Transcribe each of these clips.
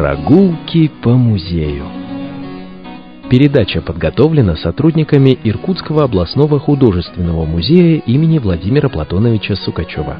Прогулки по музею. Передача подготовлена сотрудниками Иркутского областного художественного музея имени Владимира Платоновича Сукачева.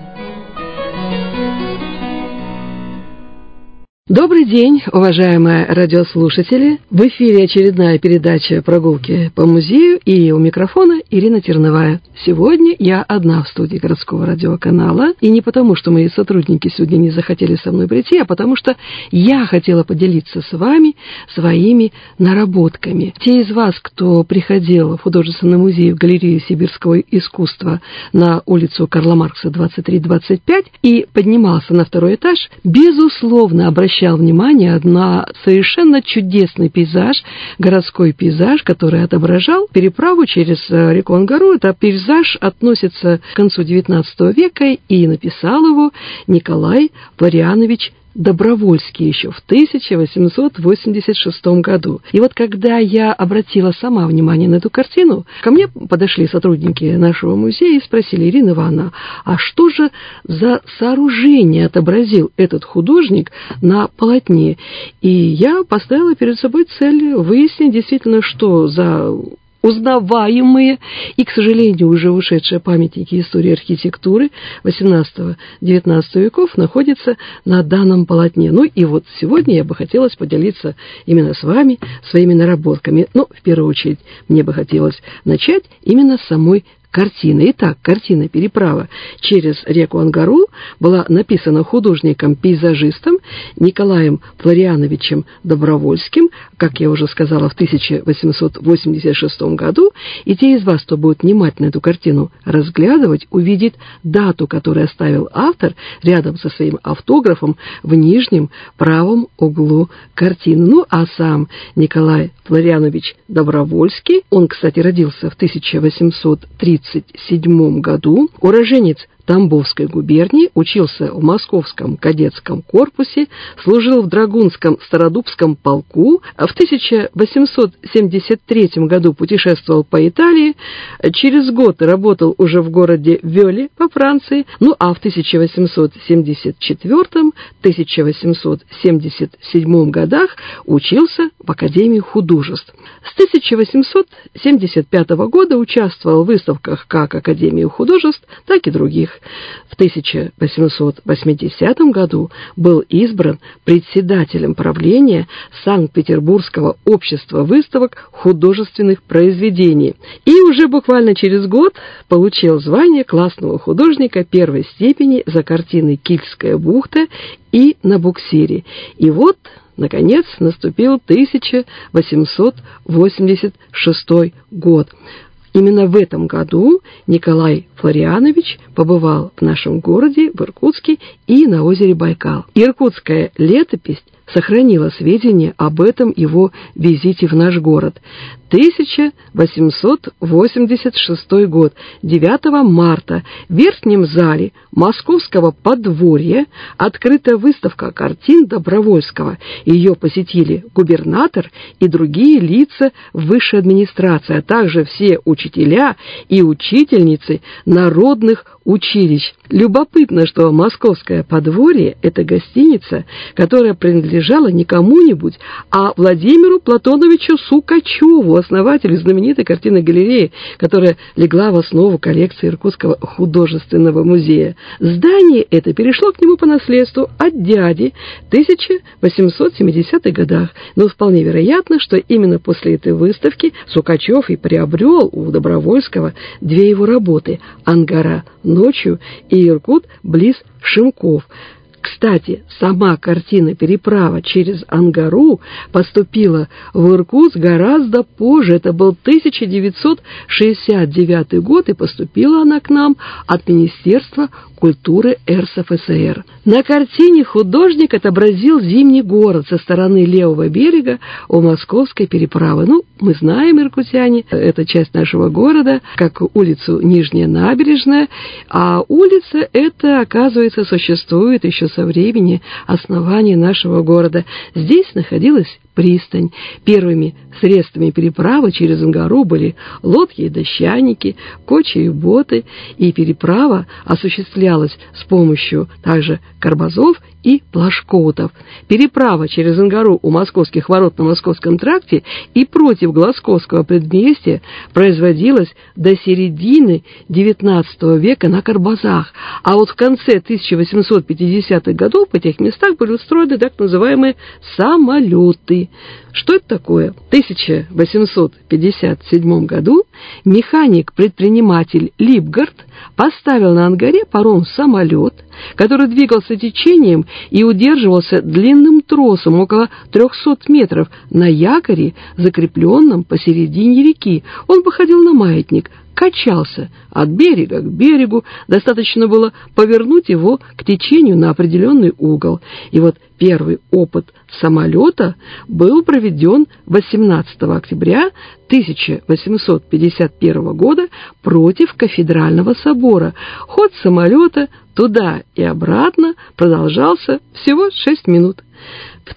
Добрый день, уважаемые радиослушатели! В эфире очередная передача «Прогулки по музею», и у микрофона Ирина Терновая. Сегодня я одна в студии городского радиоканала, и не потому, что мои сотрудники сегодня не захотели со мной прийти, а потому что я хотела поделиться с вами своими наработками. Те из вас, кто приходил в художественный музей в галерею сибирского искусства на улицу Карла Маркса, 23-25, и поднимался на второй этаж, безусловно, обращал внимание на совершенно чудесный пейзаж, городской пейзаж, который отображал переправу через реку Ангару. Это пейзаж относится к концу XIX века, и написал его Николай Флорианович Добровольский еще в 1886 году. И вот когда я обратила сама внимание на эту картину, ко мне подошли сотрудники нашего музея и спросили: Ирина Ивановна, а что же за сооружение отобразил этот художник на полотне? И я поставила перед собой цель выяснить действительно, что за узнаваемые и, к сожалению, уже ушедшие памятники истории архитектуры XVIII-XIX веков находятся на данном полотне. Ну и вот сегодня я бы хотелось поделиться именно с вами своими наработками. Но в первую очередь мне бы хотелось начать именно с самой картины. Итак, картина «Переправа через реку Ангару» была написана художником-пейзажистом Николаем Флориановичем Добровольским, как я уже сказала, в 1886 году. И те из вас, кто будет внимательно эту картину разглядывать, увидит дату, которую оставил автор рядом со своим автографом в нижнем правом углу картины. Ну, а сам Николай Флорианович Добровольский, он, кстати, родился в 1837 году, уроженец Тамбовской губернии, учился в Московском кадетском корпусе, служил в Драгунском Стародубском полку, в 1873 году путешествовал по Италии, через год работал уже в городе Вёле во Франции, ну а в 1874-1877 годах учился в Академии художеств. С 1875 года участвовал в выставках как Академии художеств, так и других. В 1880 году был избран председателем правления Санкт-Петербургского общества выставок художественных произведений и уже буквально через год получил звание классного художника первой степени за картины «Кильская бухта» и «На буксире». И вот, наконец, наступил 1886 год. Именно в этом году Николай Флорианович побывал в нашем городе, в Иркутске и на озере Байкал. Иркутская летопись сохранила сведения об этом его визите в наш город. 1886 год, 9 марта, в Верхнем зале Московского подворья открыта выставка картин Добровольского. Ее посетили губернатор и другие лица высшей администрации, а также все учителя и учительницы народных училищ. Любопытно, что Московское подворье – это гостиница, которая принадлежала не кому-нибудь, а Владимиру Платоновичу Сукачеву, основателю знаменитой картинной галереи, которая легла в основу коллекции Иркутского художественного музея. Здание это перешло к нему по наследству от дяди в 1870-х годах, но вполне вероятно, что именно после этой выставки Сукачев и приобрел у Добровольского две его работы «Ангара ночью» и «Иркут близ Шимков». Кстати, сама картина «Переправа через Ангару» поступила в Иркутск гораздо позже. Это был 1969 год, и поступила она к нам от Министерства культуры РСФСР. На картине художник отобразил зимний город со стороны левого берега у Московской переправы. Ну, мы знаем, иркутяне, это часть нашего города, как улицу Нижняя Набережная, а улица эта, оказывается, существует еще со времени основания нашего города. Здесь находилась пристань. Первыми средствами переправы через Ангару были лодки и дощаники, кочи и боты, и переправа осуществлялась с помощью также карбазов и Плашкоутов. Переправа через Ангару у Московских ворот на Московском тракте и против Глазковского предместья производилась до середины XIX века на Карбазах, а вот в конце 1850-х годов в этих местах были устроены так называемые самолеты. Что это такое? В 1857 году механик-предприниматель Липгард поставил на Ангаре паром-самолет, который двигался течением и удерживался длинным тросом около 300 метров на якоре, закрепленном посередине реки. Он походил на маятник, качался от берега к берегу, достаточно было повернуть его к течению на определенный угол. И вот первый опыт самолета был проведен 18 октября 1851 года против Кафедрального собора. Ход самолета туда и обратно продолжался всего 6 минут. В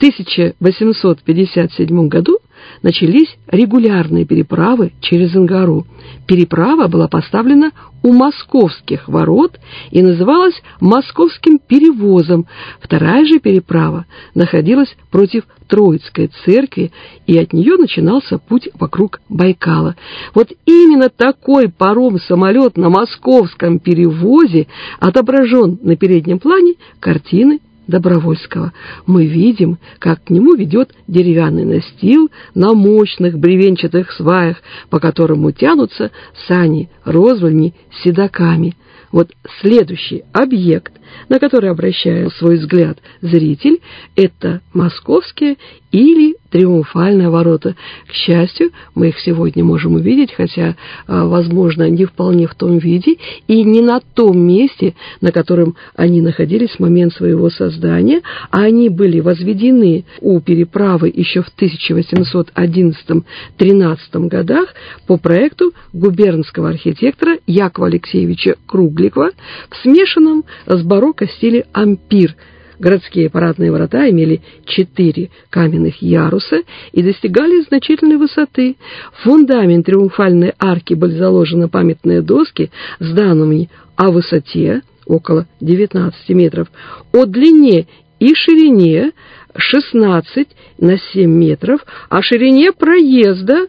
1857 году начались регулярные переправы через Ангару. Переправа была поставлена у Московских ворот и называлась Московским перевозом. Вторая же переправа находилась против Троицкой церкви, и от нее начинался путь вокруг Байкала. Вот именно такой паром-самолет на Московском перевозе отображен на переднем плане картины Добровольского. Мы видим, как к нему ведет деревянный настил на мощных бревенчатых сваях, по которому тянутся сани-розвальни с седаками. Вот следующий объект, на который обращает свой взгляд зритель, это Московские или Триумфальные ворота. К счастью, мы их сегодня можем увидеть, хотя, возможно, не вполне в том виде и не на том месте, на котором они находились в момент своего создания, а они были возведены у переправы еще в 1811-13 годах по проекту губернского архитектора Якова Алексеевича Кругликова в смешанном с барокко стиле ампир. Городские парадные ворота имели 4 каменных яруса и достигали значительной высоты. В фундамент триумфальной арки были заложены памятные доски с данными о высоте около 19 метров, о длине и ширине 16 на 7 метров, о ширине проезда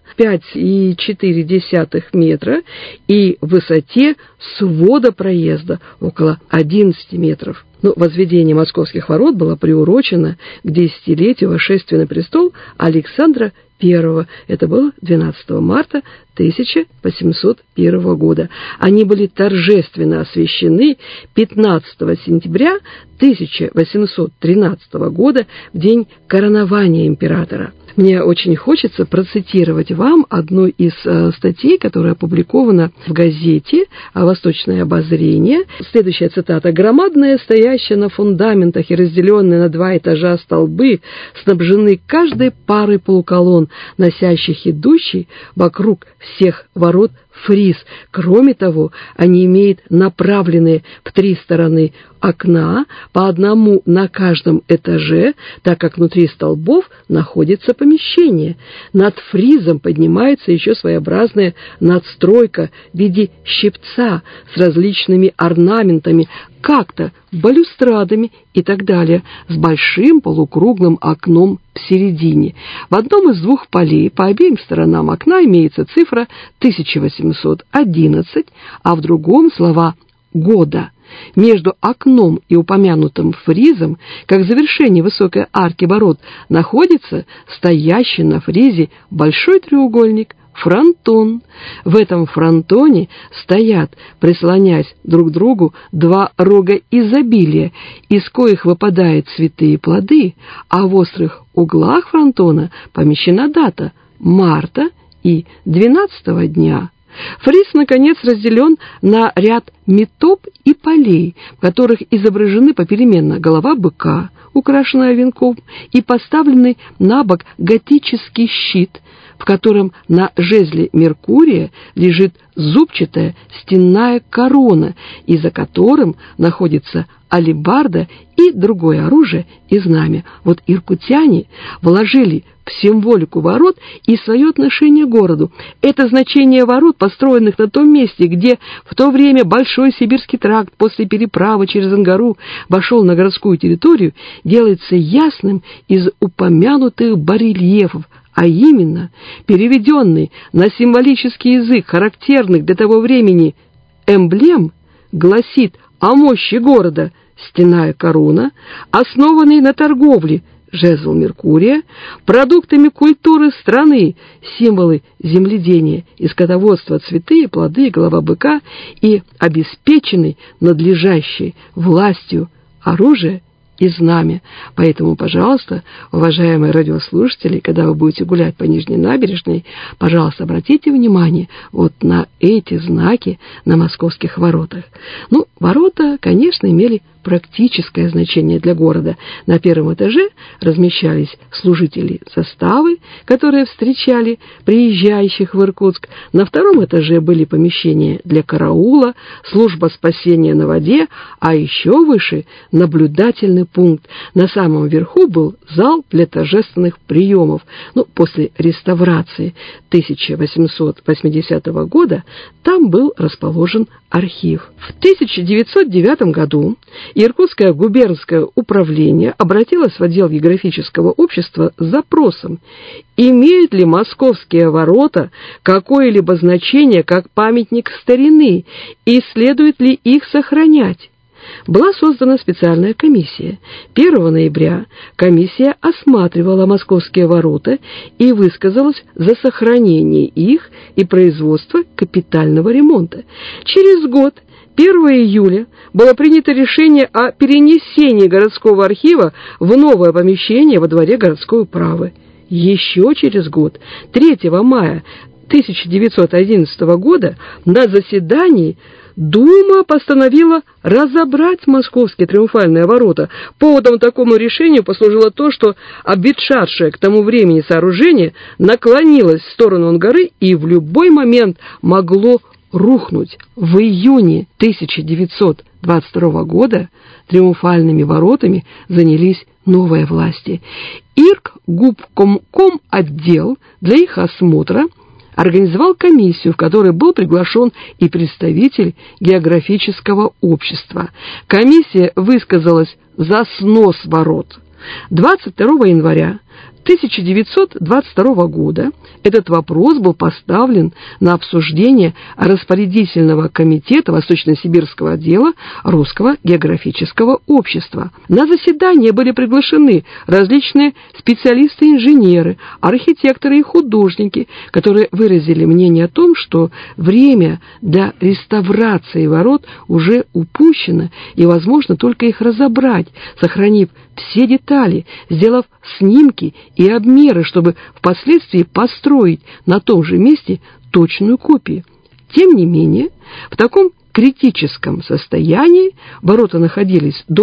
5,4 метра и высоте свода проезда около 11 метров. Возведение Московских ворот было приурочено к 10-летию восшествия на престол Александра I. Это было 12 марта 1801 года. Они были торжественно освящены 15 сентября 1813 года, в день коронования императора. Мне очень хочется процитировать вам одну из статей, которая опубликована в газете «Восточное обозрение». Следующая цитата. «Громадные, стоящие на фундаментах и разделенные на 2 этажа столбы снабжены каждой парой полуколонн, носящих идущий вокруг всех ворот фриз. Кроме того, они имеют направленные в 3 стороны окна, по одному на каждом этаже, так как внутри столбов находится помещение. Над фризом поднимается еще своеобразная надстройка в виде щипца с различными орнаментами, как-то балюстрадами и так далее, с большим полукруглым окном в середине. В одном из 2 полей по обеим сторонам окна имеется цифра 1811, а в другом слова «года». Между окном и упомянутым фризом, как завершение высокой арки ворот, находится стоящий на фризе большой треугольник, фронтон. В этом фронтоне стоят, прислонясь друг к другу, 2 рога изобилия, из коих выпадают цветы и плоды, а в острых углах фронтона помещена дата марта и 12-го дня. Фриз, наконец, разделен на ряд метоп и полей, в которых изображены попеременно голова быка, украшенная венком, и поставленный на бок готический щит. в котором на жезле Меркурия лежит зубчатая стенная корона, и за которым находится алебарда и другое оружие и знамя. Вот иркутяне вложили в символику ворот и свое отношение к городу. Это значение ворот, построенных на том месте, где в то время Большой Сибирский тракт после переправы через Ангару вошел на городскую территорию, делается ясным из упомянутых барельефов, а именно переведенный на символический язык характерных для того времени эмблем, гласит о мощи города стенная корона, основанный на торговле жезл Меркурия, продуктами культуры страны, символы земледения и скотоводства, цветы, плоды, голова быка и обеспеченный надлежащей властью оружие и знамя. Поэтому, пожалуйста, уважаемые радиослушатели, когда вы будете гулять по Нижней набережной, пожалуйста, обратите внимание вот на эти знаки на московских воротах. Ну, ворота, конечно, имели практическое значение для города. На первом этаже размещались служители заставы, которые встречали приезжающих в Иркутск. На втором этаже были помещения для караула, служба спасения на воде, а еще выше наблюдательный пункт. На самом верху был зал для торжественных приемов. После реставрации 1880 года там был расположен архив. В 1909 году Иркутское губернское управление обратилось в отдел географического общества с запросом, имеют ли московские ворота какое-либо значение как памятник старины и следует ли их сохранять. Была создана специальная комиссия. 1 ноября комиссия осматривала московские ворота и высказалась за сохранение их и производство капитального ремонта. Через год, 1 июля, было принято решение о перенесении городского архива в новое помещение во дворе городской управы. Еще через год, 3 мая 1911 года, на заседании Дума постановила разобрать московские триумфальные ворота. Поводом такому решению послужило то, что обветшавшее к тому времени сооружение наклонилось в сторону Ангары и в любой момент могло рухнуть. В июне 1922 года триумфальными воротами занялись новые власти. Иркгубкомком отдел для их осмотра организовал комиссию, в которой был приглашен и представитель географического общества. Комиссия высказалась за снос ворот. 22 января 1922 года этот вопрос был поставлен на обсуждение распорядительного комитета Восточно-Сибирского отдела Русского географического общества. На заседание были приглашены различные специалисты-инженеры, архитекторы и художники, которые выразили мнение о том, что время для реставрации ворот уже упущено, и возможно только их разобрать, сохранив все детали, сделав снимки и обмеры, чтобы впоследствии построить на том же месте точную копию. Тем не менее, в таком критическом состоянии ворота находились до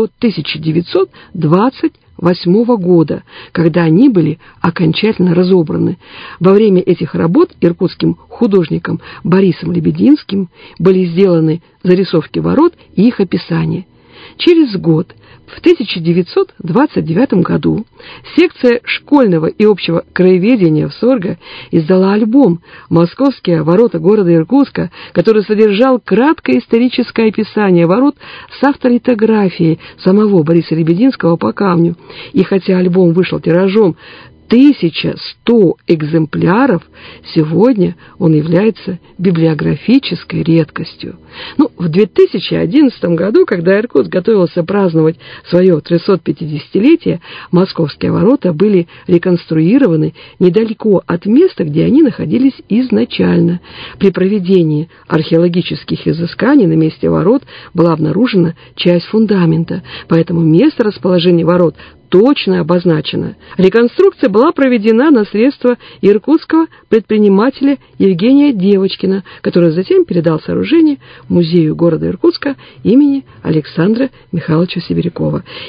1928 года, когда они были окончательно разобраны. Во время этих работ иркутским художником Борисом Лебединским были сделаны зарисовки ворот и их описание. Через год, в 1929 году, секция школьного и общего краеведения в Сорго издала альбом «Московские ворота города Иркутска», который содержал краткое историческое описание ворот с авторитографией самого Бориса Лебединского по камню. И хотя альбом вышел тиражом 1100 экземпляров, сегодня он является библиографической редкостью. В 2011 году, когда Иркутск готовился праздновать свое 350-летие, московские ворота были реконструированы недалеко от места, где они находились изначально. При проведении археологических изысканий на месте ворот была обнаружена часть фундамента, поэтому место расположения ворот точно обозначено. Реконструкция была проведена на средства иркутского предпринимателя Евгения Девочкина, который затем передал сооружение Музею города Иркутска имени Александра Михайловича Сибирякова. И вот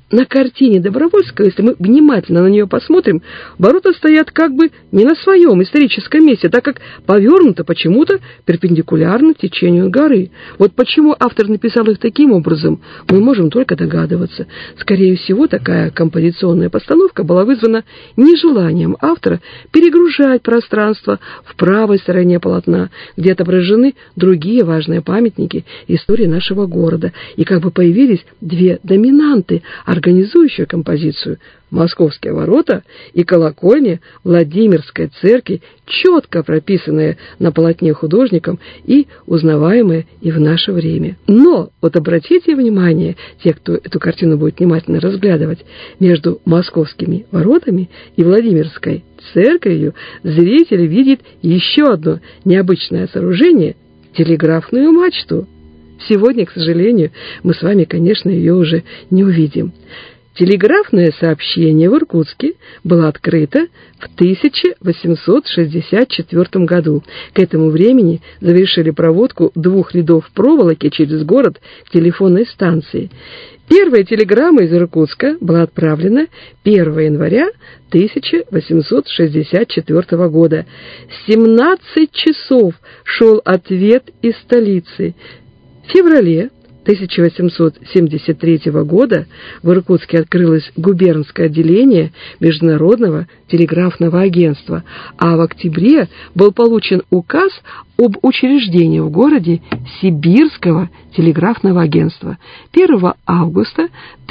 на картине Добровольского, если мы внимательно на нее посмотрим, ворота стоят как бы не на своем историческом месте, так как повернуты почему-то перпендикулярно течению горы. Вот почему автор написал их таким образом, мы можем только догадываться. Скорее всего, такая композиционная постановка была вызвана нежеланием автора перегружать пространство в правой стороне полотна, где отображены другие важные памятники истории нашего города, и как бы появились две доминанты, организующие композицию: Московские ворота и колокольня Владимирской церкви, четко прописанные на полотне художником и узнаваемые и в наше время. Но вот обратите внимание, те, кто эту картину будет внимательно разглядывать, между Московскими воротами и Владимирской церковью зритель видит еще одно необычное сооружение — телеграфную мачту. Сегодня, к сожалению, мы с вами, конечно, ее уже не увидим. Телеграфное сообщение в Иркутске было открыто в 1864 году. К этому времени завершили проводку 2 рядов проволоки через город к телефонной станции. Первая телеграмма из Иркутска была отправлена 1 января 1864 года. 17 часов шел ответ из столицы. В феврале 1873 года в Иркутске открылось губернское отделение Международного телеграфного агентства, а в октябре был получен указ об учреждении в городе Сибирского телеграфного агентства. 1 августа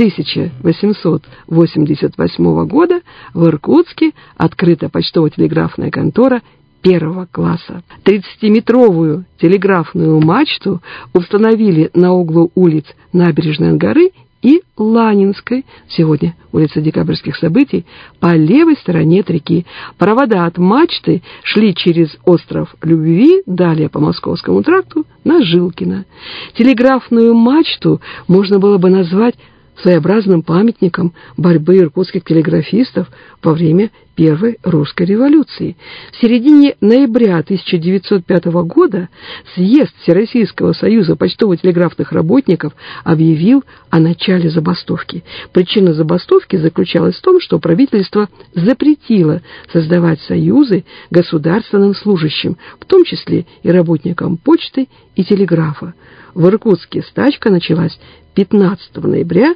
1888 года в Иркутске открыта почтово-телеграфная контора 1 класса. 30-метровую телеграфную мачту установили на углу улиц Набережной горы и Ланинской, сегодня улица Декабрьских событий, по левой стороне от реки. Провода от мачты шли через остров Любви, далее по Московскому тракту на Жилкино. Телеграфную мачту можно было бы назвать своеобразным памятником борьбы иркутских телеграфистов во время Первой русской революции. В середине ноября 1905 года съезд Всероссийского союза почтово-телеграфных работников объявил о начале забастовки. Причина забастовки заключалась в том, что правительство запретило создавать союзы государственным служащим, в том числе и работникам почты и телеграфа. В Иркутске стачка началась 15 ноября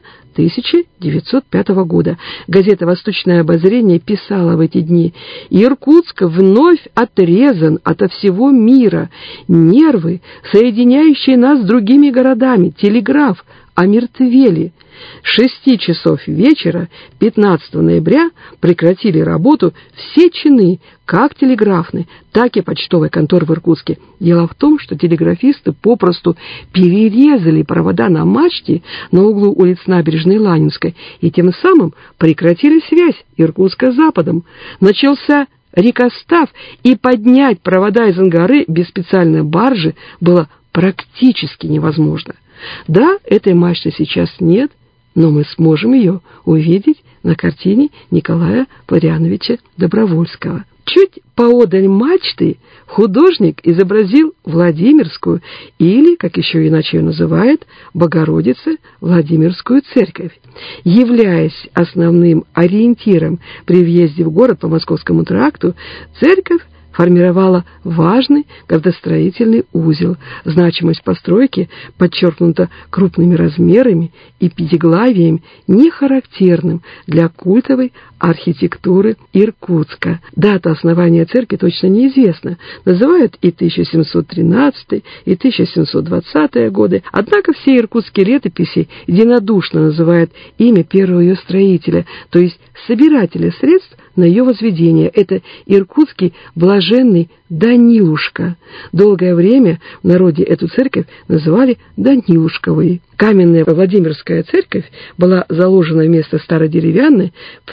1905 года. Газета «Восточное обозрение» писала в эти дни: «Иркутск вновь отрезан ото всего мира. Нервы, соединяющие нас с другими городами, телеграф, омертвели». С 6 часов вечера 15 ноября прекратили работу все чины, как телеграфной, так и почтовой конторы в Иркутске. Дело в том, что телеграфисты попросту перерезали провода на мачте на углу улиц Набережной и Ланинской и тем самым прекратили связь Иркутска с Западом. Начался рекостав, и поднять провода из Ангары без специальной баржи было практически невозможно. Да, этой мачты сейчас нет, но мы сможем ее увидеть на картине Николая Флориановича Добровольского. Чуть поодаль мачты художник изобразил Владимирскую, или, как еще иначе ее называют, Богородице-Владимирскую церковь. Являясь основным ориентиром при въезде в город по Московскому тракту, церковь формировала важный градостроительный узел. Значимость постройки подчеркнута крупными размерами и пятиглавием, не характерным для культовой архитектуры Иркутска. Дата основания церкви точно неизвестна. Называют и 1713, и 1720 годы. Однако все иркутские летописи единодушно называют имя первого ее строителя, то есть собирателя средств на ее возведение. Это иркутский блаженный Данилушка. Долгое время в народе эту церковь называли Данилушковой. Каменная Владимирская церковь была заложена вместо стародеревянной в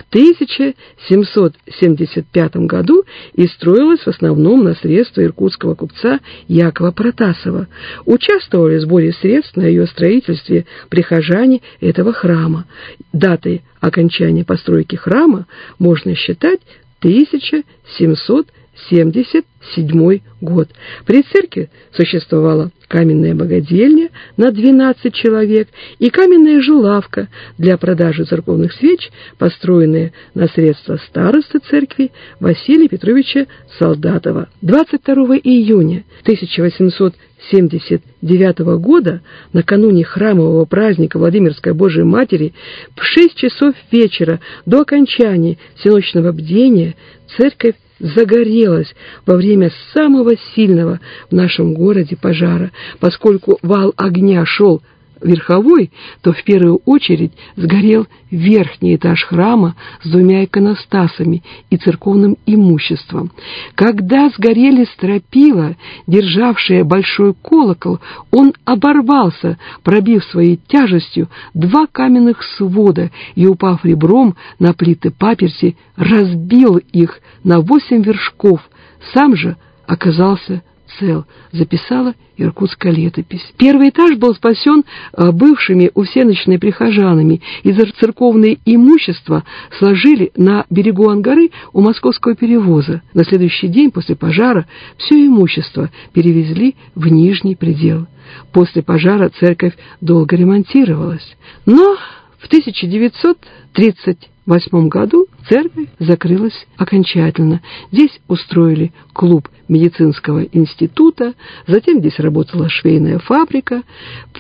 1775 году и строилась в основном на средства иркутского купца Якова Протасова. Участвовали в сборе средств на ее строительстве прихожане этого храма. Датой окончания постройки храма можно считать 1777 год. При церкви существовала каменная богадельня на 12 человек и каменная жилавка для продажи церковных свеч, построенные на средства старосты церкви Василия Петровича Солдатова. 22 июня 1879 года, накануне храмового праздника Владимирской Божией Матери, в 6 часов вечера до окончания всеночного бдения церковь загорелась во время самого сильного в нашем городе пожара. Поскольку вал огня шел верховой, то в первую очередь сгорел верхний этаж храма с 2 иконостасами и церковным имуществом. Когда сгорели стропила, державшие большой колокол, он оборвался, пробив своей тяжестью 2 каменных свода и, упав ребром на плиты паперти, разбил их на 8 вершков. Сам же оказался цел, записала иркутская летопись. Первый этаж был спасен бывшими усеночными прихожанами, и церковное имущество сложили на берегу Ангары у московского перевоза. На следующий день после пожара все имущество перевезли в Нижний предел. После пожара церковь долго ремонтировалась, но в 1938 году церковь закрылась окончательно. Здесь устроили клуб медицинского института, затем здесь работала швейная фабрика. В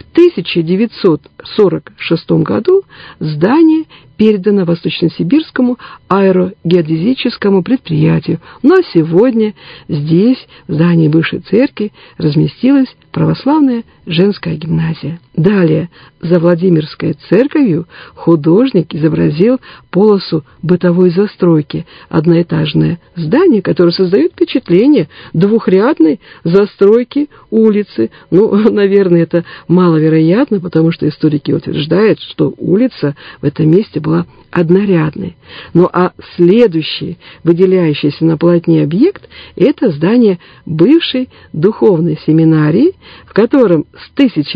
1946 году здание передано Восточно-Сибирскому аэрогеодезическому предприятию. Но сегодня здесь, в здании бывшей церкви, разместилась православная женская гимназия. Далее, за Владимирской церковью художник изобразил полосу бытовой застройки, одноэтажное здание, которое создает впечатление двухрядной застройки улицы. Наверное, это маловероятно, потому что историки утверждают, что улица в этом месте была однорядной. А следующий выделяющийся на полотне объект – это здание бывшей духовной семинарии, в котором с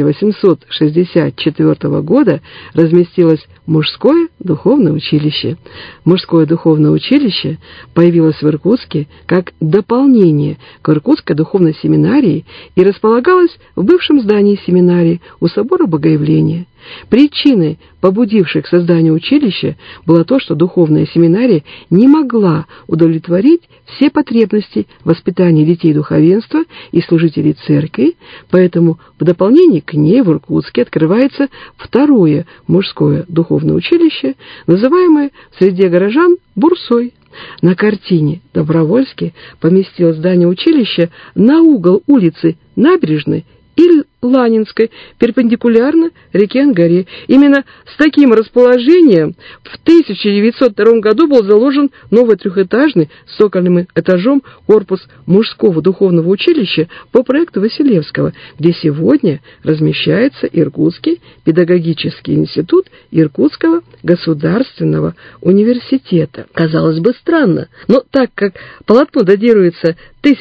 1864 года разместилось мужское духовное училище. Мужское духовное училище появилось в Иркутске как дополнение к Иркутской духовной семинарии и располагалось в бывшем здании семинарии у собора Богоявления. Причиной, побудившей к созданию училища, было то, что духовная семинария не могла удовлетворить все потребности воспитания детей духовенства и служителей церкви, поэтому в дополнение к ней в Иркутске открывается второе мужское духовное училище, называемое в среде горожан «Бурсой». На картине Добровольский поместил здание училища на угол улицы Набережной и Ланинской, перпендикулярно реке Ангаре. Именно с таким расположением в 1902 году был заложен новый трехэтажный с цокольным этажом корпус мужского духовного училища по проекту Василевского, где сегодня размещается Иркутский педагогический институт Иркутского государственного университета. Казалось бы, странно, но так как полотно датируется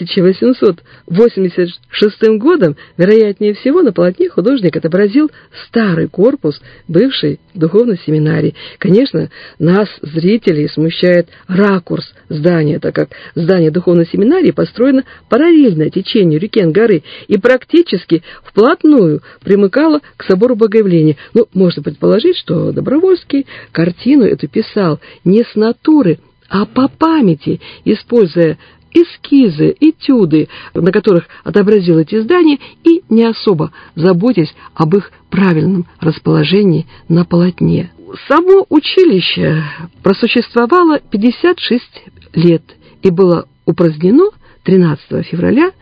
1886 годом, вероятнее всего, на полотне художник отобразил старый корпус бывшей духовной семинарии. Конечно, нас, зрителей, смущает ракурс здания, так как здание духовной семинарии построено параллельно течению реки Ангары и практически вплотную примыкало к собору Богоявления. Можно предположить, что Добровольский картину эту писал не с натуры, а по памяти, используя эскизы, этюды, на которых отобразил эти здания, и не особо заботясь об их правильном расположении на полотне. Само училище просуществовало 56 лет и было упразднено 13 февраля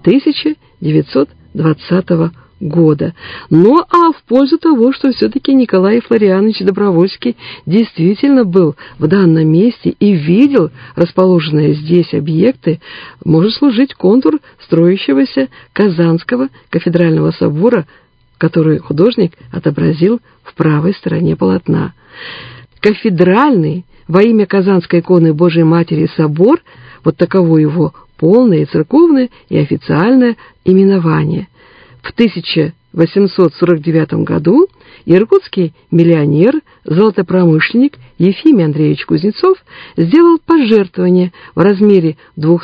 1920 года. А в пользу того, что все-таки Николай Флорианович Добровольский действительно был в данном месте и видел расположенные здесь объекты, может служить контур строящегося Казанского кафедрального собора, который художник отобразил в правой стороне полотна. Кафедральный во имя Казанской иконы Божией Матери собор, вот таково его полное церковное и официальное именование. В 1849 году иркутский миллионер, золотопромышленник Ефимий Андреевич Кузнецов сделал пожертвование в размере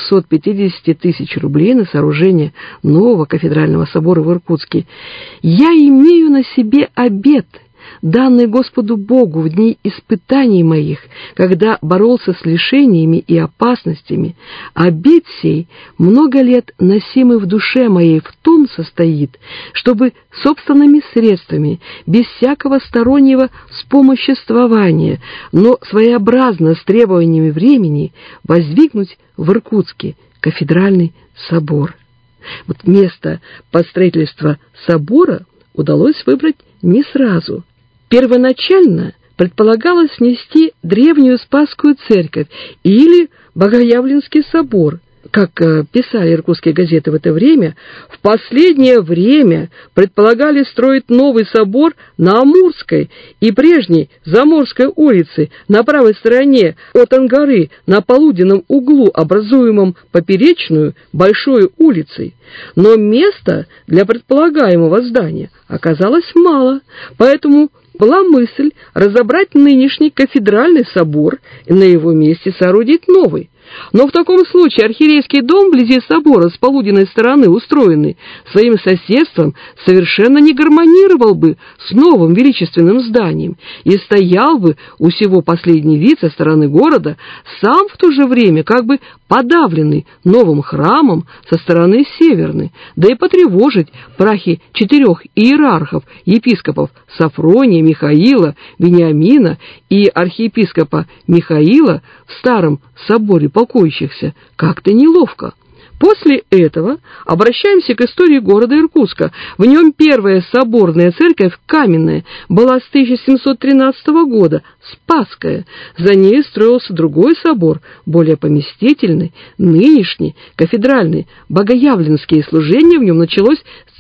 250 тысяч рублей на сооружение нового кафедрального собора в Иркутске. «Я имею на себе обет, данный Господу Богу в дни испытаний моих, когда боролся с лишениями и опасностями. Обет сей, много лет носимый в душе моей, в том состоит, чтобы собственными средствами, без всякого стороннего вспомоществования, но своеобразно с требованиями времени, воздвигнуть в Иркутске кафедральный собор». Вот место под строительство собора удалось выбрать не сразу. Первоначально предполагалось снести древнюю Спасскую церковь или Богоявленский собор. Как писали иркутские газеты в это время, в последнее время предполагали строить новый собор на Амурской и прежней Заморской улице на правой стороне от Ангары на полуденном углу, образуемом поперечную Большой улицей. Но места для предполагаемого здания оказалось мало, поэтому была мысль разобрать нынешний кафедральный собор и на его месте соорудить новый. Но в таком случае архиерейский дом вблизи собора с полуденной стороны, устроенный своим соседством, совершенно не гармонировал бы с новым величественным зданием и стоял бы у сего последний вид со стороны города, сам в то же время как бы подавленный новым храмом со стороны северной, да и потревожить прахи 4 иерархов, епископов Сафрония, Михаила, Вениамина и архиепископа Михаила в старом соборе покоящихся как-то неловко. После этого обращаемся к истории города Иркутска. В нем первая соборная церковь, каменная, была с 1713 года, Спасская. За ней строился другой собор, более поместительный, нынешний, кафедральный. Богоявленские служения в нем началось с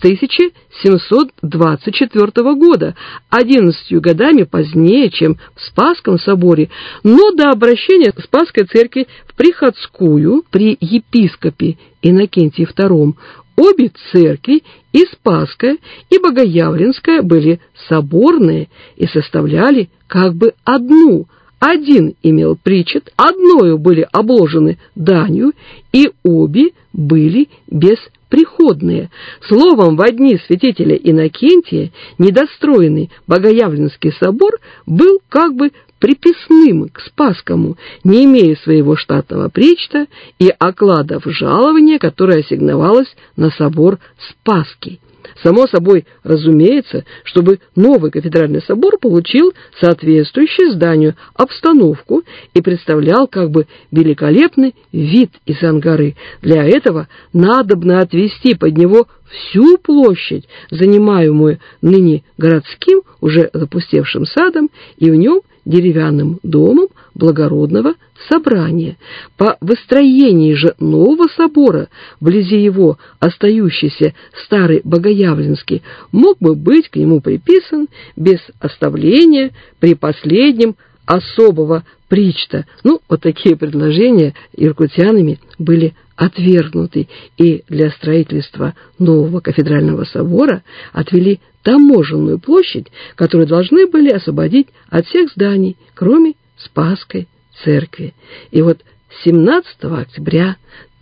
1724 года, 11 годами позднее, чем в Спасском соборе, но до обращения Спасской церкви в Приходскую при епископе Иннокентии II обе церкви, и Спасская, и Богоявленская, были соборные и составляли как бы одну. Один имел причет, одною были обложены данью, и обе были бесприходные. Словом, в дни святителя Иннокентия недостроенный Богоявленский собор был как бы приписным к Спасскому, не имея своего штатного причта и окладов жалования, которое ассигновалось на собор Спасский. Само собой разумеется, чтобы новый кафедральный собор получил соответствующую зданию обстановку и представлял как бы великолепный вид из Ангары. Для этого надобно отвести под него всю площадь, занимаемую ныне городским, уже запустевшим садом, и в нем деревянным домом благородного собрания. По выстроении же нового собора, вблизи его остающийся старый Богоявленский, мог бы быть к нему приписан без оставления при последнем особого причта. Вот такие предложения иркутянами были отвергнуты, и для строительства нового кафедрального собора отвели таможенную площадь, которую должны были освободить от всех зданий, кроме Спасской церкви. И вот 17 октября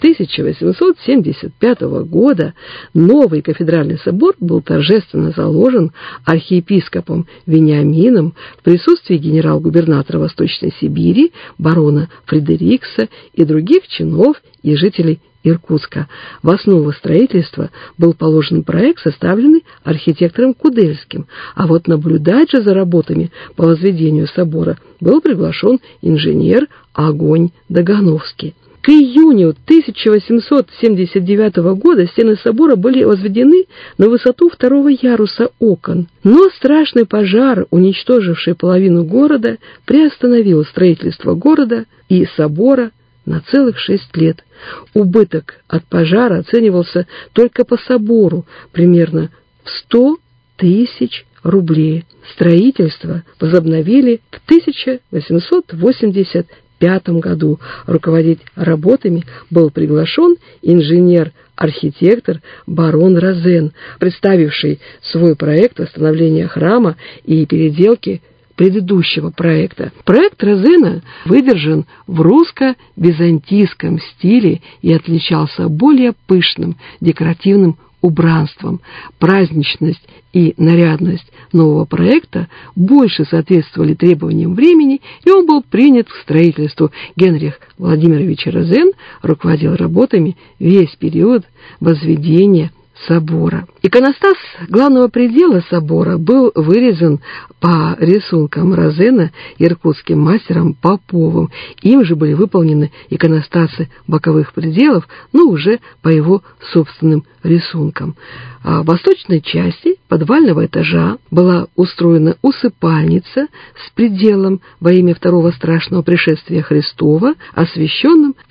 1875 года новый кафедральный собор был торжественно заложен архиепископом Вениамином в присутствии генерал-губернатора Восточной Сибири, барона Фредерикса и других чинов и жителей Иркутска. В основу строительства был положен проект, составленный архитектором Кудельским, а вот наблюдать же за работами по возведению собора был приглашен инженер Огонь Дагановский. К июню 1879 года стены собора были возведены на высоту 2-го яруса окон, но страшный пожар, уничтоживший половину города, приостановил строительство города и собора на целых 6 лет. Убыток от пожара оценивался только по собору примерно в 100 тысяч рублей. Строительство возобновили в 1885 1905 году руководить работами был приглашен инженер-архитектор барон Розен, представивший свой проект восстановления храма и переделки предыдущего проекта. Проект Розена выдержан в русско-византийском стиле и отличался более пышным декоративным убранством. Праздничность и нарядность нового проекта больше соответствовали требованиям времени, и он был принят к строительству. Генрих Владимирович Розен руководил работами весь период возведения собора. Иконостас главного предела собора был вырезан по рисункам Розена иркутским мастером Поповым. Им же были выполнены иконостасы боковых пределов, но уже по его собственным рисункам. А в восточной части подвального этажа была устроена усыпальница с пределом во имя второго страшного пришествия Христова, освященным в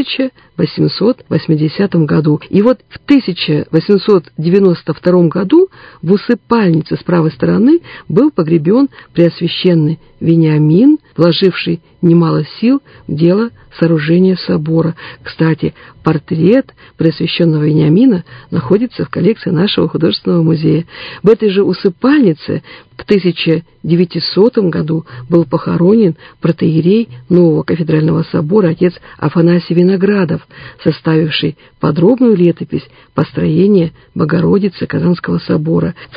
1880 году. И вот в 1892 году в усыпальнице с правой стороны был погребен Преосвященный Вениамин, вложивший немало сил в дело сооружения собора. Кстати, портрет Преосвященного Вениамина находится в коллекции нашего художественного музея. В этой же усыпальнице в 1900 году был похоронен протоиерей нового кафедрального собора отец Афанасий Виноградов, составивший подробную летопись построения Богородицы Казанского собора. В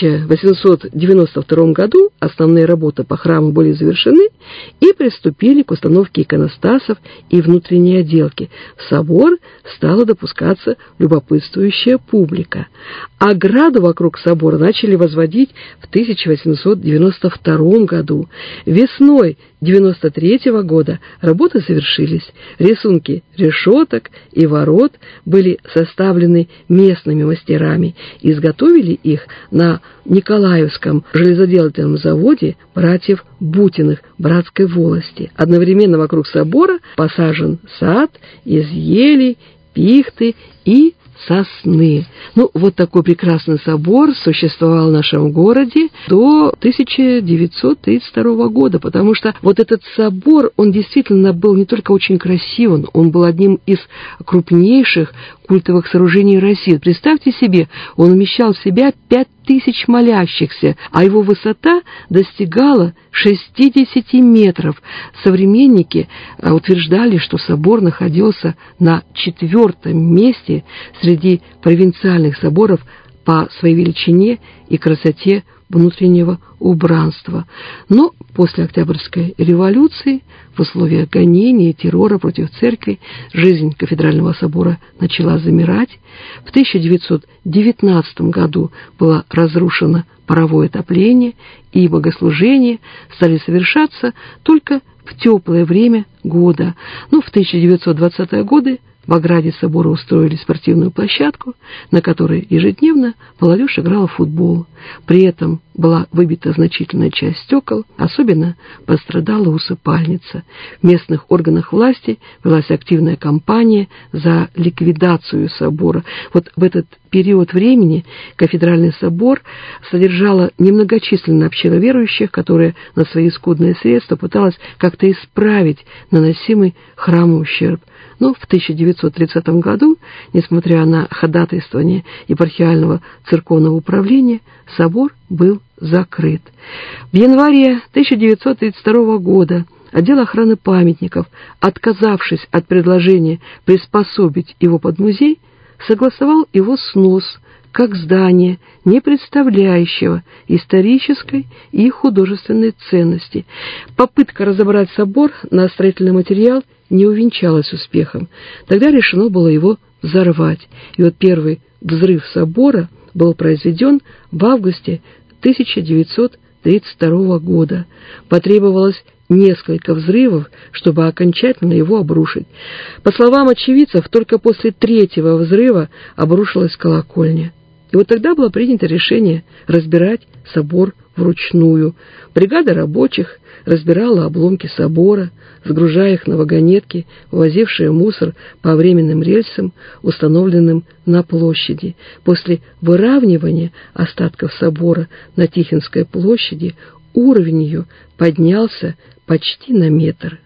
1892 году основные работы по храму были завершены и приступили к установке иконостасов и внутренней отделки. В собор стала допускаться любопытствующая публика. Ограду вокруг собора начали возводить в 1892 году. Весной 1993 года работы завершились. Рисунки решеток и ворот были составлены местными мастерами. Изготовили их на Николаевском железоделательном заводе братьев Бутиных Братской волости. Одновременно вокруг собора посажен сад из ели, пихты и сосны. Вот такой прекрасный собор существовал в нашем городе до 1932 года, потому что вот этот собор, он действительно был не только очень красивым, он был одним из крупнейших культовых сооружений России. Представьте себе, он вмещал в себя 5000 молящихся, а его высота достигала 60 метров. Современники утверждали, что собор находился на 4-м месте среди провинциальных соборов по своей величине и красоте внутреннего убранства. Но после Октябрьской революции, в условиях гонений и террора против церкви, жизнь кафедрального собора начала замирать. В 1919 году было разрушено паровое отопление, и богослужения стали совершаться только в теплое время года. В 1920-е годы в ограде собора устроили спортивную площадку, на которой ежедневно молодежь играла в футбол. При этом была выбита значительная часть стекол, особенно пострадала усыпальница. В местных органах власти велась активная кампания за ликвидацию собора. В этот период времени кафедральный собор содержала немногочисленная община верующих, которая на свои скудные средства пыталась как-то исправить наносимый храму ущерб. Но в 1930 году, несмотря на ходатайствование епархиального церковного управления, собор был закрыт. В январе 1932 года отдел охраны памятников, отказавшись от предложения приспособить его под музей, согласовал его снос как здание, не представляющего исторической и художественной ценности. Попытка разобрать собор на строительный материал не увенчалась успехом. Тогда решено было его взорвать. И первый взрыв собора был произведен в августе 1932 года. Потребовалось несколько взрывов, чтобы окончательно его обрушить. По словам очевидцев, только после 3-го взрыва обрушилась колокольня. И тогда было принято решение разбирать собор вручную. Бригада рабочих разбирала обломки собора, сгружая их на вагонетки, увозившие мусор по временным рельсам, установленным на площади. После выравнивания остатков собора на Тихвинской площади уровень ее поднялся почти на метр. В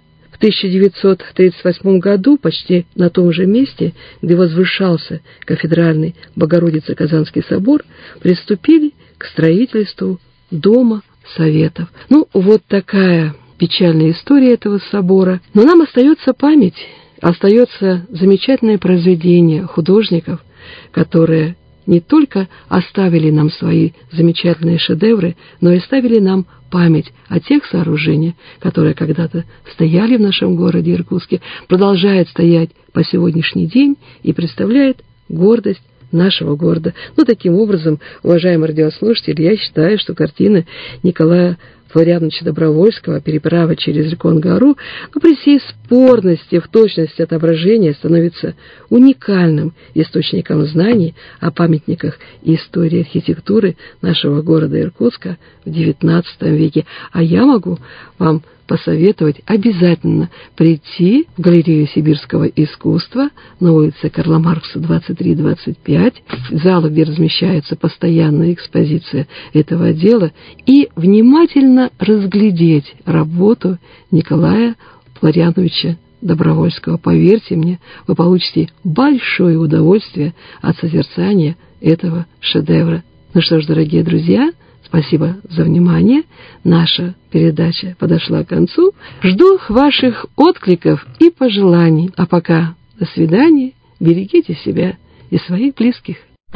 1938 году, почти на том же месте, где возвышался кафедральный Богородицы-Казанский собор, приступили к строительству Дома Советов. Вот такая печальная история этого собора. Но нам остается память, остается замечательное произведение художников, которые не только оставили нам свои замечательные шедевры, но и оставили нам память о тех сооружениях, которые когда-то стояли в нашем городе Иркутске, продолжают стоять по сегодняшний день и представляют гордость нашего города. Таким образом, уважаемые радиослушатели, я считаю, что картина Николая Флориановича Добровольского «Переправа через Рекон-гору» при всей спорности, в точности отображения становится уникальным источником знаний о памятниках и истории архитектуры нашего города Иркутска в XIX веке. А я могу вам посоветовать обязательно прийти в галерею сибирского искусства на улице Карла Маркса, 23-25, залу, где размещается постоянная экспозиция этого отдела, и внимательно разглядеть работу Николая Флориановича Добровольского. Поверьте мне, вы получите большое удовольствие от созерцания этого шедевра. Что ж, дорогие друзья, спасибо за внимание. Наша передача подошла к концу. Жду ваших откликов и пожеланий. А пока до свидания. Берегите себя и своих близких.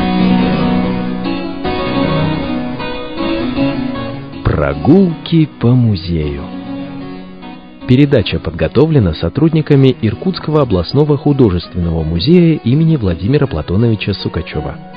Прогулки по музею. Передача подготовлена сотрудниками Иркутского областного художественного музея имени Владимира Платоновича Сукачева.